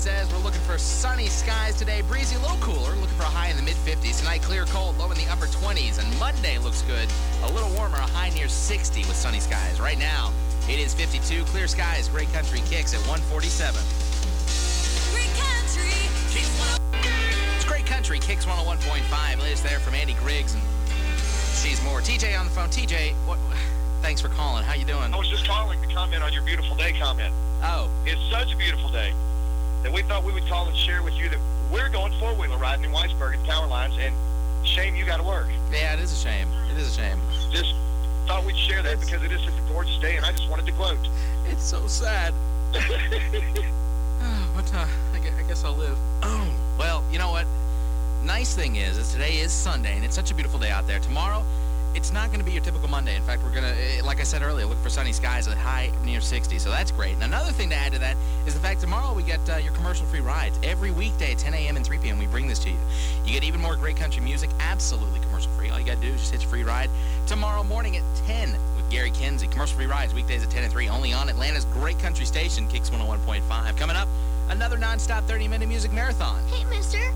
says we're looking for sunny skies today. Breezy, a little cooler. Looking for a high in the mid-50s. Tonight, clear cold, low in the upper 20s. And Monday looks good. A little warmer, a high near 60 with sunny skies. Right now, it is 52. Clear skies. Great Country Kicks at 147. Great Country Kicks 101. It's Great Country Kicks 101.5. Latest there from Andy Griggs. And she's more. TJ on the phone. TJ, thanks for calling. How you doing? I was just calling to comment on your beautiful day comment. Oh. It's such a beautiful day that we thought we would call and share with you that we're going four-wheeler riding in Whitesburg at Power Lines, and shame you got to work. Yeah, it is a shame. It is a shame. Just thought we'd share that because it is such a gorgeous day, and I just wanted to gloat. It's so sad. I guess I'll live. Oh. Well, you know what? Nice thing is today is Sunday, and it's such a beautiful day out there. Tomorrow, it's not going to be your typical Monday. In fact, we're going to, like I said earlier, look for sunny skies at high near 60. So that's great. And another thing to add to that is the fact tomorrow we get your commercial-free rides. Every weekday at 10 a.m. and 3 p.m. we bring this to you. You get even more great country music, absolutely commercial-free. All you got to do is just hit your free ride tomorrow morning at 10 with Gary Kinsey. Commercial-free rides weekdays at 10 and 3, only on Atlanta's great country station, Kicks 101.5. Coming up, another nonstop 30-minute music marathon. Hey, mister.